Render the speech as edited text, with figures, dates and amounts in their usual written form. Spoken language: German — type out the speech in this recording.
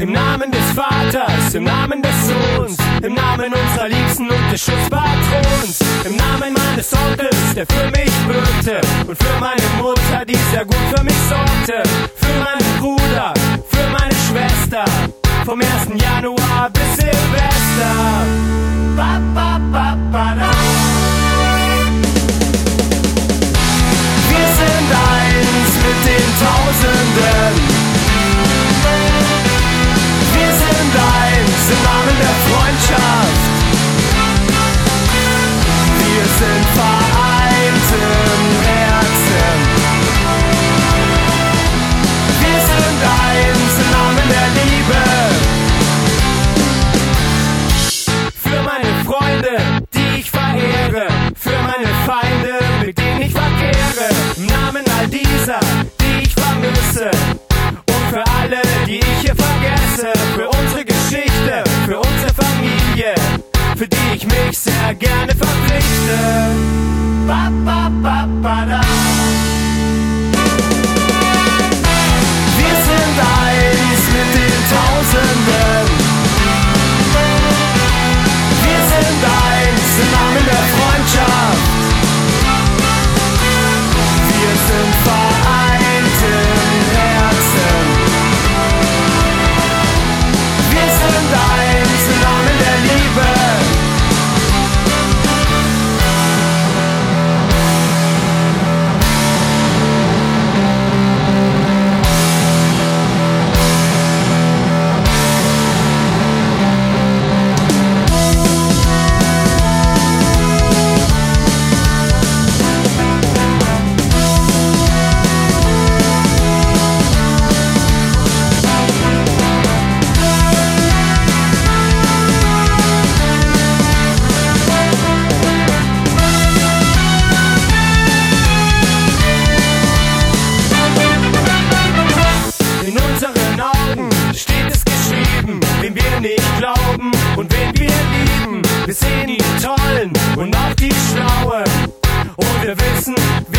Im Namen des Vaters, im Namen des Sohns, im Namen unserer Liebsten und des Schutzpatrons, im Namen meines Onkels, der für mich bürgte, und für meine Mutter, die sehr gut für mich sorgte, für meinen Bruder, für meine Schwester, vom 1. Januar bis Silvester. Ba, ba, ba, ba, da. Wir sind eins mit den Tausenden. Wir sind eins im Namen der Freundschaft. Wir sind vereint im Herzen. Wir sind eins im Namen der Liebe. Für meine Freunde, die ich verehre, für meine Feinde, mit denen ich verkehre, im Namen all dieser, die ich vermisse, und für alle, die ich hier vergesse, für unsere Geschichte, für unsere Familie, für die ich mich sehr gerne verpflichte. Ba, ba, ba, ba, da. Wir sind eins mit den Tausenden. Wir sind eins im Namen der Freundschaft. Wir sind vereint im Herzen. Wir sind eins im Namen der Liebe. Wem wir nicht glauben und wen wir lieben. Wir sehen die Tollen und auch die Schlauen. Und wir wissen,